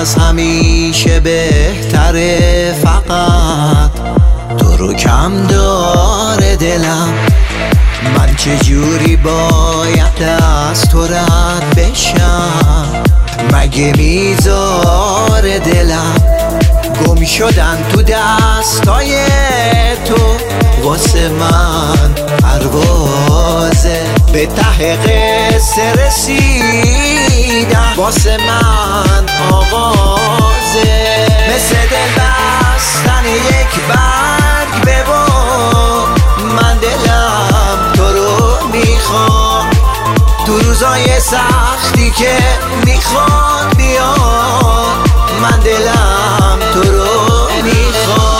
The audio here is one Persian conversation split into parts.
از همیشه بهتره، فقط تو رو کم داره دلم. من چجوری باید از تو رد بشم؟ مگه میذاره دلم گم شدن تو دستای تو؟ واسه من پروازه به ته قصه رسیدن، واسه من آغازه. مثل دل بستن یک برگ به بام، من دلم تو رو میخوام. تو روزای سختی که میخواد بیاد، من دلم تو رو میخوام.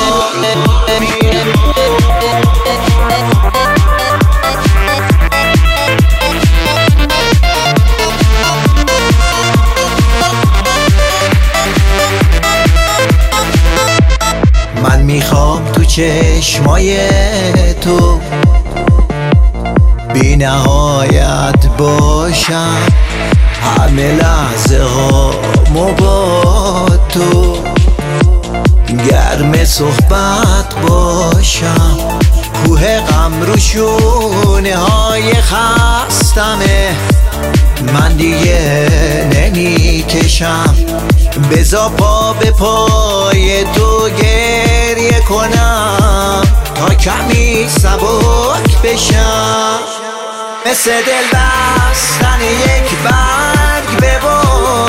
من میخوام تو چشمای تو بی نهایت باشم، همه لحظه ها با تو گرم صحبت باشم. کوه غم رو شونه های خستمه، من دیگه نمیکشم. بذار پا به پای تو گریه کنم تا کمی سبک بشم. مثل دل بستن یک برگ به بام،